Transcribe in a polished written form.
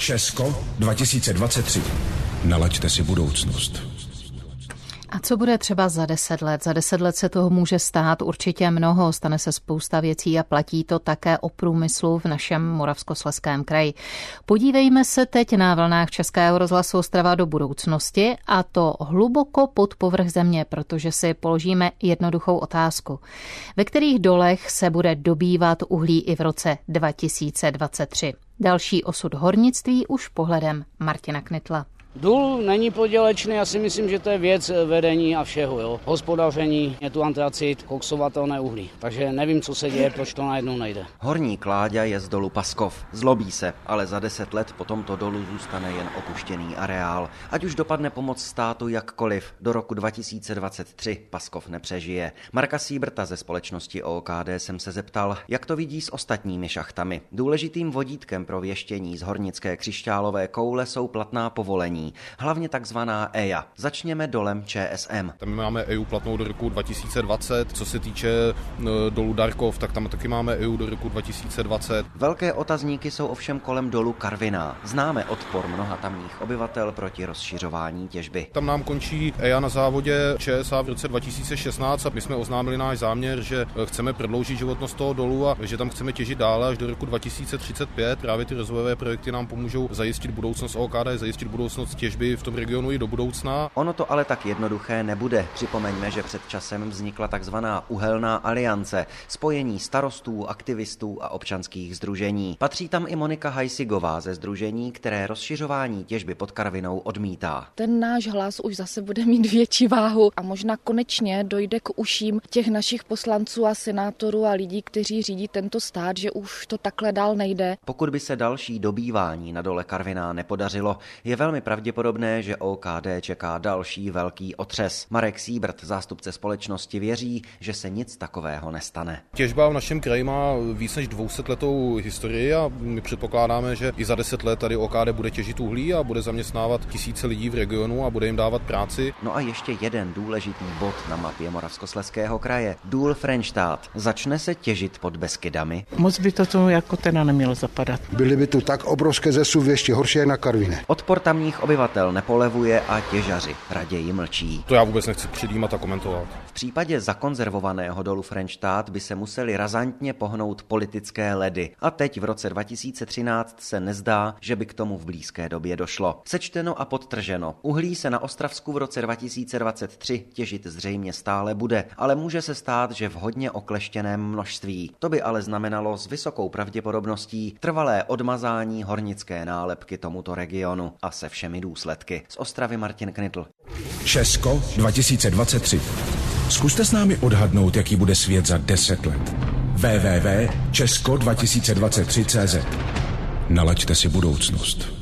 Česko 2023. Nalaďte si budoucnost. A co bude třeba za 10 let? Za 10 let se toho může stát určitě mnoho, stane se spousta věcí a platí to také o průmyslu v našem Moravskoslezském kraji. Podívejme se teď na vlnách Českého rozhlasu Ostrava do budoucnosti, a to hluboko pod povrch země, protože si položíme jednoduchou otázku. Ve kterých dolech se bude dobývat uhlí i v roce 2023? Další osud hornictví už pohledem Martina Knitla. Důl není podělečný, já si myslím, že to je věc vedení a všeho. Jo. Hospodaření, je tu antracit, koksovatelné uhlí. Takže nevím, co se děje, proč to najednou nejde. Horník Láďa je z dolu Paskov. Zlobí se, ale za 10 let po tomto dolu zůstane jen opuštěný areál. Ať už dopadne pomoc státu jakkoliv, do roku 2023 Paskov nepřežije. Marka Sýbrta ze společnosti OKD jsem se zeptal, jak to vidí s ostatními šachtami. Důležitým vodítkem pro věštění z hornické křišťálové koule jsou platná povolení. Hlavně takzvaná EIA. Začněme dolem ČSM. Tam máme EIA platnou do roku 2020. Co se týče dolu Darkov, tak tam taky máme EIA do roku 2020. Velké otazníky jsou ovšem kolem dolu Karviná. Známe odpor mnoha tamních obyvatel proti rozšiřování těžby. Tam nám končí EIA na závodě ČSA v roce 2016 a my jsme oznámili náš záměr, že chceme prodloužit životnost toho dolu a že tam chceme těžit dále až do roku 2035. Právě ty rozvojové projekty nám pomůžou zajistit budoucnost OKD, zajistit budoucnost těžby v tom regionu i do budoucna. Ono to ale tak jednoduché nebude. Připomeňme, že před časem vznikla takzvaná uhelná aliance, spojení starostů, aktivistů a občanských sdružení. Patří tam i Monika Hajsigová ze sdružení, které rozšiřování těžby pod Karvinou odmítá. Ten náš hlas už zase bude mít větší váhu a možná konečně dojde k uším těch našich poslanců a senátorů a lidí, kteří řídí tento stát, že už to takhle dál nejde. Pokud by se další dobývání na dole Karviná nepodařilo, je velmi pravděpodobné, že OKD čeká další velký otřes. Marek Sýbrt, zástupce společnosti, věří, že se nic takového nestane. Těžba v našem kraji má víc než 200letou historii a my předpokládáme, že i za 10 let tady OKD bude těžit uhlí a bude zaměstnávat tisíce lidí v regionu a bude jim dávat práci. No a ještě jeden důležitý bod na mapě Moravskoslezského kraje. Důl Frenštát. Začne se těžit pod Beskydami. Moc by to jako teda nemělo zapadat. Byly by tu tak obrovské zesuvy, ještě horší jak na Karviné. Odpor tamních obyvatel nepolevuje a těžaři raději mlčí. To já vůbec nechci předjímat a komentovat. V případě zakonzervovaného dolu Frenštát by se museli razantně pohnout politické ledy. A teď v roce 2013 se nezdá, že by k tomu v blízké době došlo. Sečteno a podtrženo. Uhlí se na Ostravsku v roce 2023 těžit zřejmě stále bude, ale může se stát, že v hodně okleštěném množství. To by ale znamenalo s vysokou pravděpodobností trvalé odmazání hornické nálepky tomuto regionu a se všemi důsledky. Z Ostravy Martin Knitl. Česko 2023. Zkuste s námi odhadnout, jaký bude svět za 10 let. www.česko2023.cz. Nalaďte si budoucnost.